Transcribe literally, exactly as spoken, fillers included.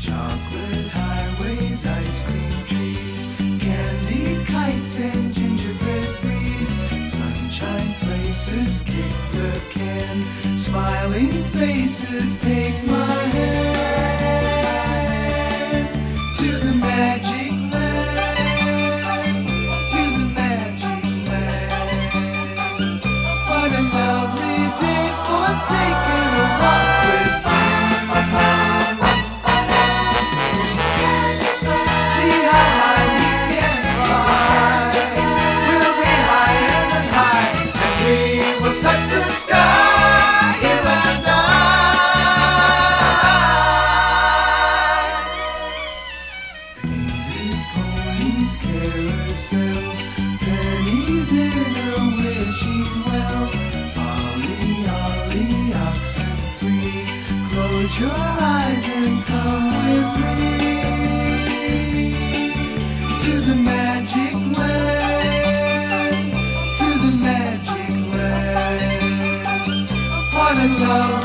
Chocolate highways, ice cream trees, candy kites and gingerbread breeze. Sunshine places, kick the can, smiling faces, take my hand to the magic land, to the magic land. What a lovely day for taking a walk with you. See how high we can fly. We'll be higher and high, and we will touch the sky, you and I. Painted ponies, carousels, pennies in a wishing well. Ollie, ollie, oxen free. Close your eyes and come with me to the magic land, to the magic land. What a love.